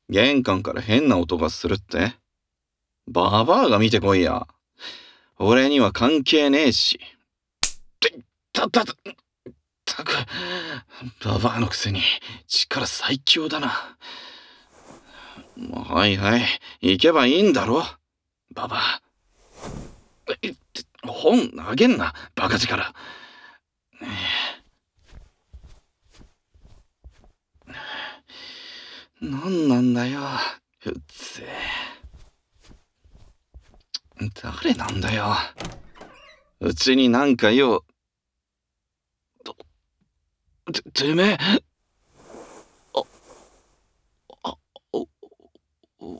玄関から変な音がするって？ババアが見てこいや。俺には関係ねえし。て、たく、ババアのくせに力最強だな。はいはい、行けばいいんだろ、ババア。本投げんな、バカ力。なんなんだよ、うっぜえ。誰なんだよ。うちになんか用。てめえ。あ、あ、お、お、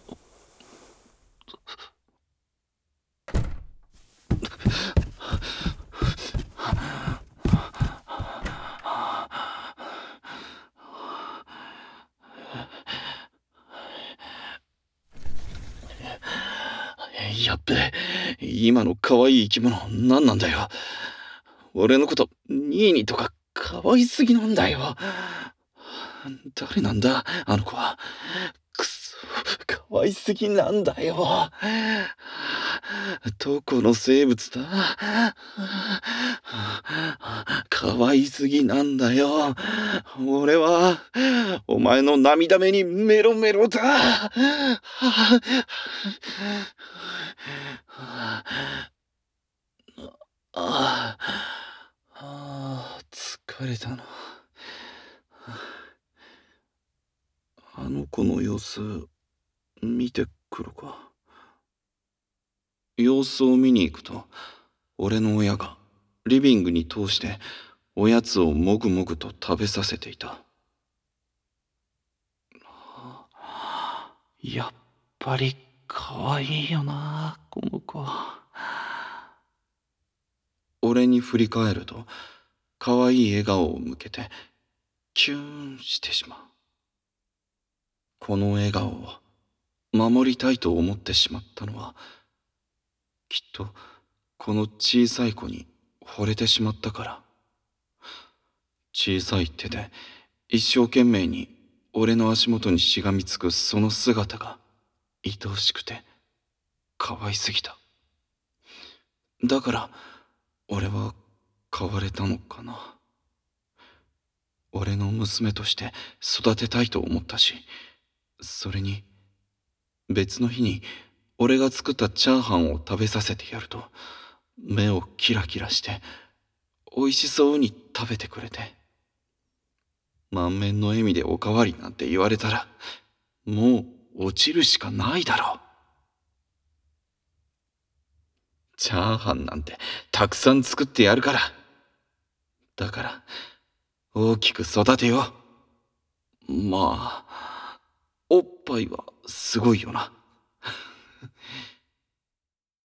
やっべえ、今の可愛い生き物何なんだよ。俺のことニーニーとか可愛すぎなんだよ。誰なんだあの子は。くそ、可愛すぎなんだよ。どこの生物だ。可愛すぎなんだよ。俺はお前の涙目にメロメロだ。ああ、疲れたな。あの子の様子見てくるか。様子を見に行くと、俺の親がリビングに通しておやつをもぐもぐと食べさせていた。やっぱり可愛いよな、この子。俺に振り返ると、可愛い笑顔を向けてキューンしてしまう。この笑顔を守りたいと思ってしまったのは、きっとこの小さい子に惚れてしまったから。小さい手で一生懸命に俺の足元にしがみつくその姿が愛おしくて可愛すぎた。だから俺は変われたのかな。俺の娘として育てたいと思ったし、それに別の日に俺が作ったチャーハンを食べさせてやると、目をキラキラして美味しそうに食べてくれて、満面の笑みでおかわりなんて言われたら、もう落ちるしかないだろう。チャーハンなんてたくさん作ってやるから。だから大きく育てよう。まあ、おっぱいはすごいよな。